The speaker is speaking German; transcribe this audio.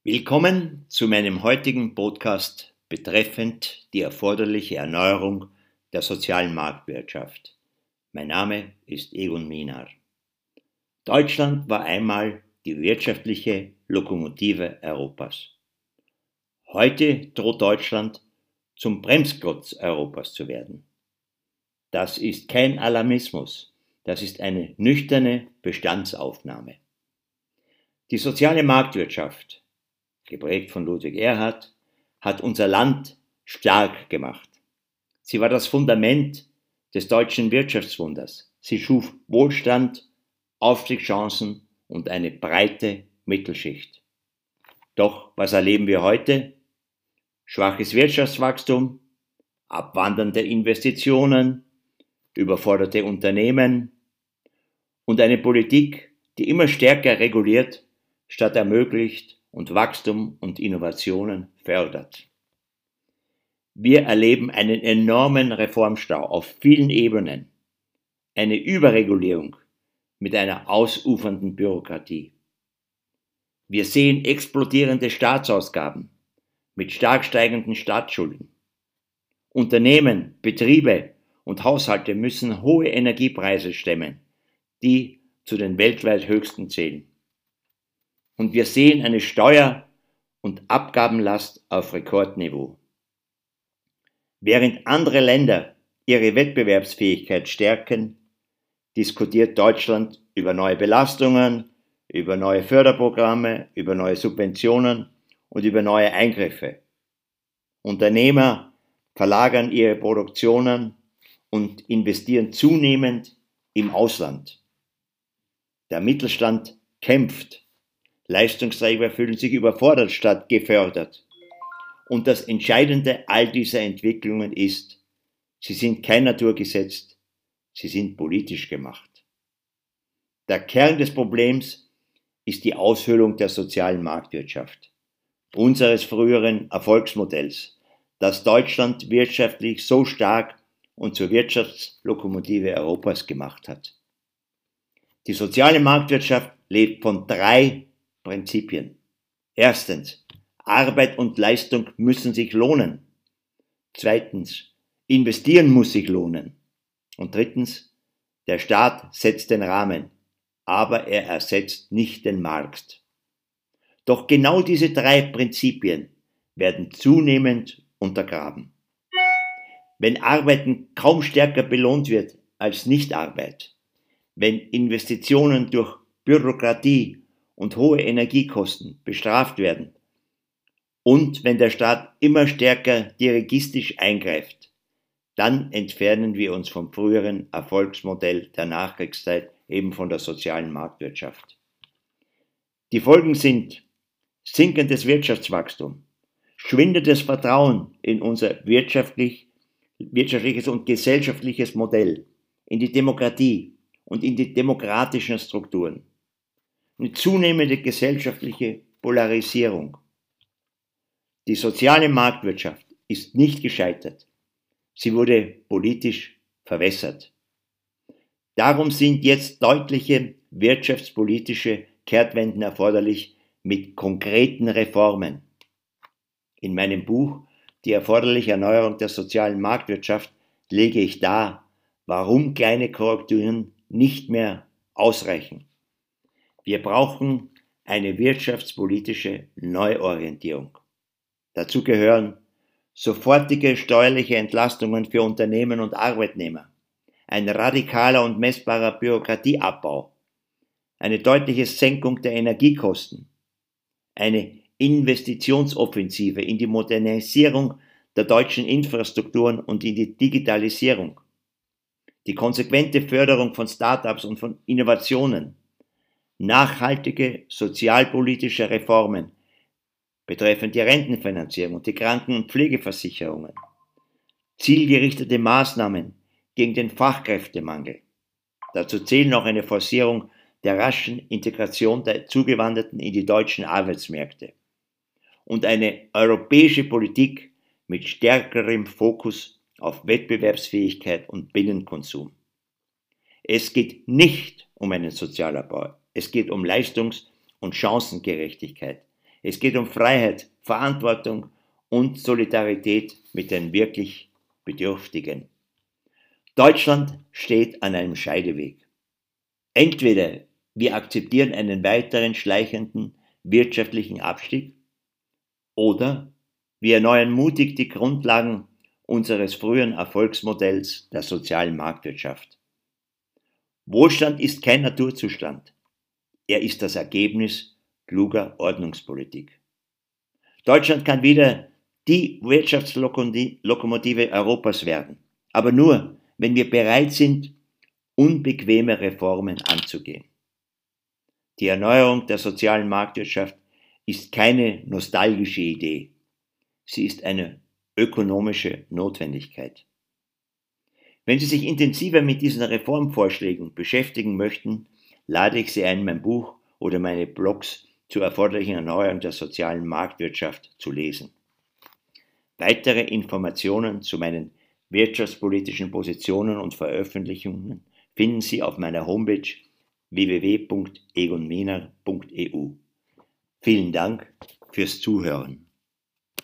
Willkommen zu meinem heutigen Podcast betreffend die erforderliche Erneuerung der sozialen Marktwirtschaft. Mein Name ist Egon Minar. Deutschland war einmal die wirtschaftliche Lokomotive Europas. Heute droht Deutschland zum Bremsklotz Europas zu werden. Das ist kein Alarmismus, das ist eine nüchterne Bestandsaufnahme. Die soziale Marktwirtschaft, geprägt von Ludwig Erhard, hat unser Land stark gemacht. Sie war das Fundament des deutschen Wirtschaftswunders. Sie schuf Wohlstand, Aufstiegschancen und eine breite Mittelschicht. Doch was erleben wir heute? Schwaches Wirtschaftswachstum, abwandernde Investitionen, überforderte Unternehmen und eine Politik, die immer stärker reguliert, statt ermöglicht und Wachstum und Innovationen fördert. Wir erleben einen enormen Reformstau auf vielen Ebenen, eine Überregulierung mit einer ausufernden Bürokratie. Wir sehen explodierende Staatsausgaben mit stark steigenden Staatsschulden. Unternehmen, Betriebe und Haushalte müssen hohe Energiepreise stemmen, die zu den weltweit höchsten zählen. Und wir sehen eine Steuer- und Abgabenlast auf Rekordniveau. Während andere Länder ihre Wettbewerbsfähigkeit stärken, diskutiert Deutschland über neue Belastungen, über neue Förderprogramme, über neue Subventionen und über neue Eingriffe. Unternehmer verlagern ihre Produktionen und investieren zunehmend im Ausland. Der Mittelstand kämpft. Leistungsträger fühlen sich überfordert statt gefördert. Und das Entscheidende all dieser Entwicklungen ist, sie sind kein Naturgesetz, sie sind politisch gemacht. Der Kern des Problems ist die Aushöhlung der sozialen Marktwirtschaft, unseres früheren Erfolgsmodells, das Deutschland wirtschaftlich so stark und zur Wirtschaftslokomotive Europas gemacht hat. Die soziale Marktwirtschaft lebt von 3 Prinzipien. Erstens, Arbeit und Leistung müssen sich lohnen. Zweitens, investieren muss sich lohnen. Und drittens, der Staat setzt den Rahmen, aber er ersetzt nicht den Markt. Doch genau diese 3 Prinzipien werden zunehmend untergraben. Wenn Arbeiten kaum stärker belohnt wird als Nichtarbeit, wenn Investitionen durch Bürokratie und hohe Energiekosten bestraft werden und wenn der Staat immer stärker dirigistisch eingreift, dann entfernen wir uns vom früheren Erfolgsmodell der Nachkriegszeit, eben von der sozialen Marktwirtschaft. Die Folgen sind sinkendes Wirtschaftswachstum, schwindendes Vertrauen in unser wirtschaftliches und gesellschaftliches Modell, in die Demokratie und in die demokratischen Strukturen. Eine zunehmende gesellschaftliche Polarisierung. Die soziale Marktwirtschaft ist nicht gescheitert. Sie wurde politisch verwässert. Darum sind jetzt deutliche wirtschaftspolitische Kehrtwenden erforderlich mit konkreten Reformen. In meinem Buch Die erforderliche Erneuerung der sozialen Marktwirtschaft lege ich dar, warum kleine Korrekturen nicht mehr ausreichen. Wir brauchen eine wirtschaftspolitische Neuorientierung. Dazu gehören sofortige steuerliche Entlastungen für Unternehmen und Arbeitnehmer, ein radikaler und messbarer Bürokratieabbau, eine deutliche Senkung der Energiekosten, eine Investitionsoffensive in die Modernisierung der deutschen Infrastrukturen und in die Digitalisierung, die konsequente Förderung von Start-ups und von Innovationen, nachhaltige sozialpolitische Reformen betreffend die Rentenfinanzierung und die Kranken- und Pflegeversicherungen, zielgerichtete Maßnahmen gegen den Fachkräftemangel. Dazu zählen auch eine Forcierung der raschen Integration der Zugewanderten in die deutschen Arbeitsmärkte und eine europäische Politik mit stärkerem Fokus auf Wettbewerbsfähigkeit und Binnenkonsum. Es geht nicht um einen Sozialabbau. Es geht um Leistungs- und Chancengerechtigkeit. Es geht um Freiheit, Verantwortung und Solidarität mit den wirklich Bedürftigen. Deutschland steht an einem Scheideweg. Entweder wir akzeptieren einen weiteren schleichenden wirtschaftlichen Abstieg oder wir erneuern mutig die Grundlagen unseres früheren Erfolgsmodells der sozialen Marktwirtschaft. Wohlstand ist kein Naturzustand. Er ist das Ergebnis kluger Ordnungspolitik. Deutschland kann wieder die Wirtschaftslokomotive Europas werden, aber nur, wenn wir bereit sind, unbequeme Reformen anzugehen. Die Erneuerung der sozialen Marktwirtschaft ist keine nostalgische Idee. Sie ist eine ökonomische Notwendigkeit. Wenn Sie sich intensiver mit diesen Reformvorschlägen beschäftigen möchten, lade ich Sie ein, mein Buch oder meine Blogs zur erforderlichen Erneuerung der sozialen Marktwirtschaft zu lesen. Weitere Informationen zu meinen wirtschaftspolitischen Positionen und Veröffentlichungen finden Sie auf meiner Homepage www.egonmehner.eu. Vielen Dank fürs Zuhören.